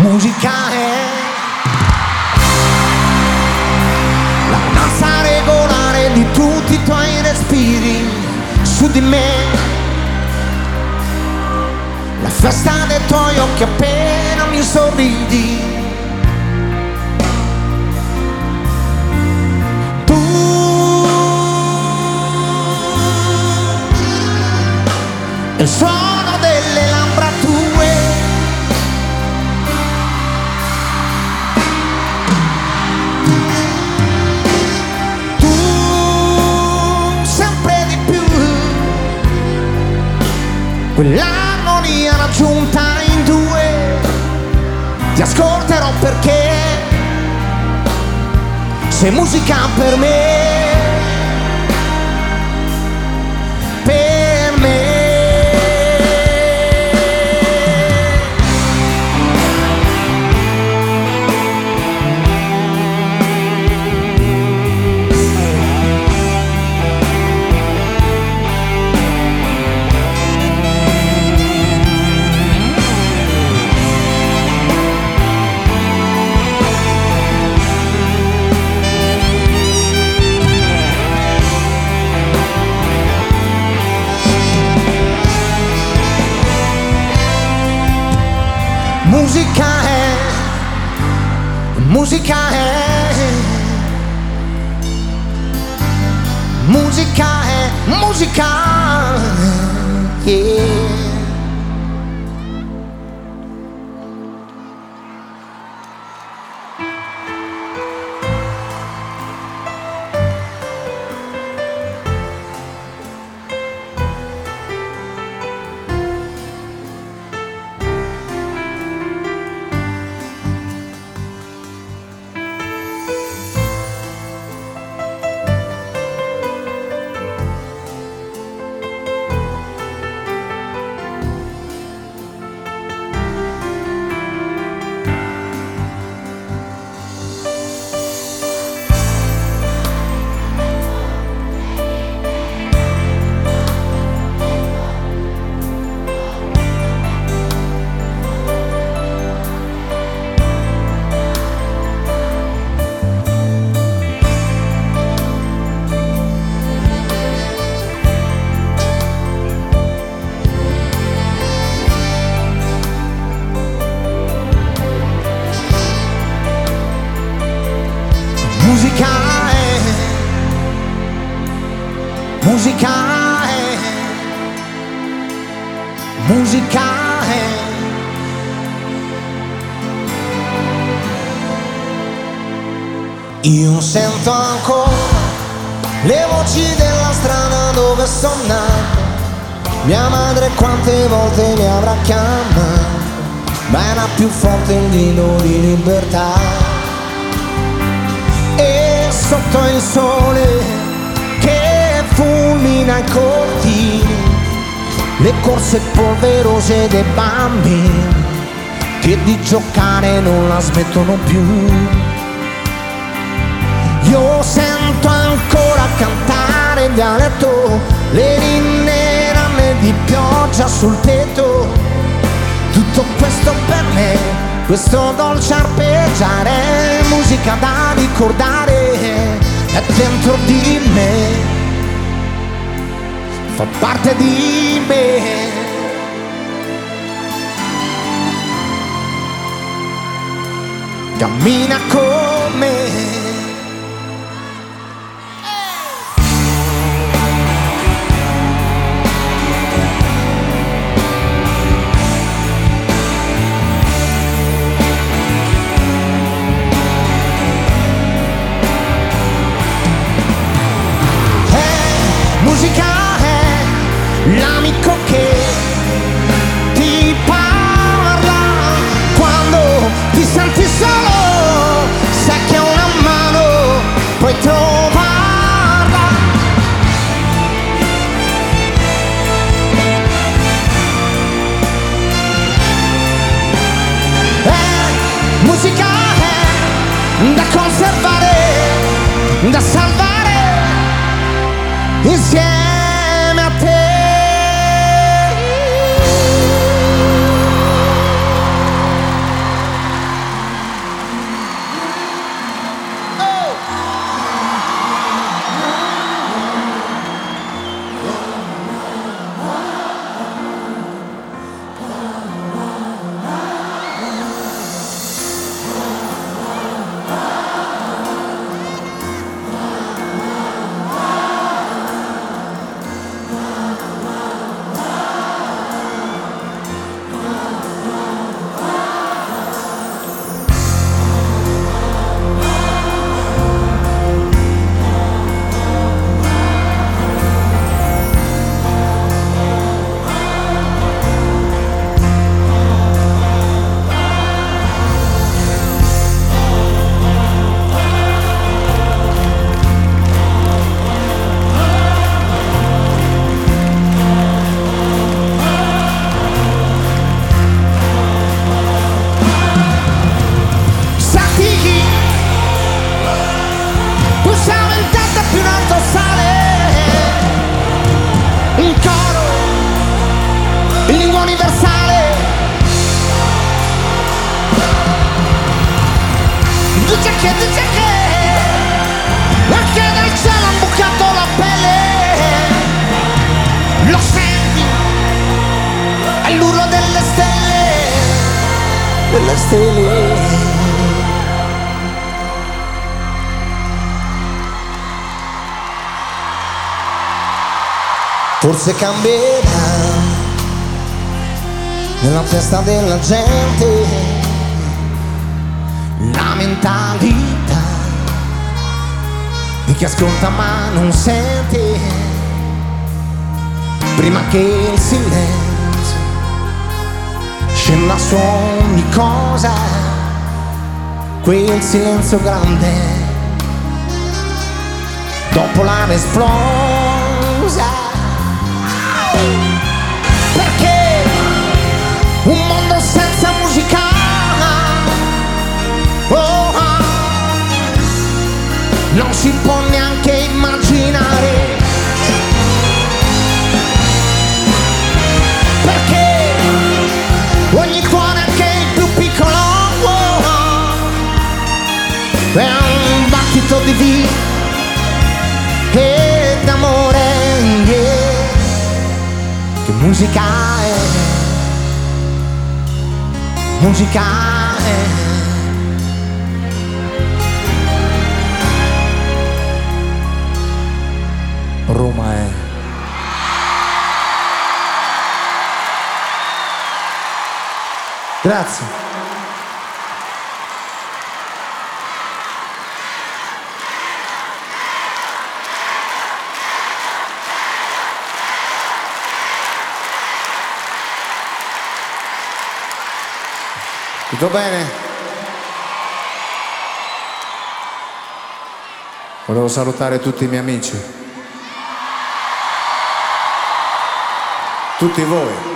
musica è la danza regolare di tutti i tuoi respiri su di me, la festa dei tuoi occhi appena mi sorridi. Il suono delle labbra tue, tu sempre di più, quell'armonia raggiunta in due, ti ascolterò perché sei musica per me. Musica è, musica è, musica è, musica, yeah. Musica è, musica è, musica è. Io sento ancora le voci della strada dove sono nato, mia madre quante volte mi avrà chiamato, ma era più forte il grido di libertà. Sotto il sole che fulmina i cortili, le corse polverose dei bambini che di giocare non la smettono più. Io sento ancora cantare in dialetto le linee rame di pioggia sul tetto. Tutto questo per me, questo dolce arpeggiare, musica da ricordare, è dentro di me, fa parte di me. Cammina con me. Musica è l'amico che ti parla quando ti senti solo, sai che una mano puoi trovarla. Musica è da conservare, da salvare insieme a te. che dice che anche dal cielo han bucato la pelle. Lo senti? È l'urlo delle stelle, delle stelle. Forse cambierà nella testa della gente la mentalità di chi ascolta ma non sente, prima che il silenzio scenda su ogni cosa, quel silenzio grande dopo la esplosa. Perché un mondo senza musica, oh, non si può neanche immaginare. Perché ogni cuore, anche il più piccolo, è un battito di vita e d'amore. Che musica è? Musica è? Roma è. Grazie. Tutto bene? Volevo salutare tutti i miei amici, tutti voi.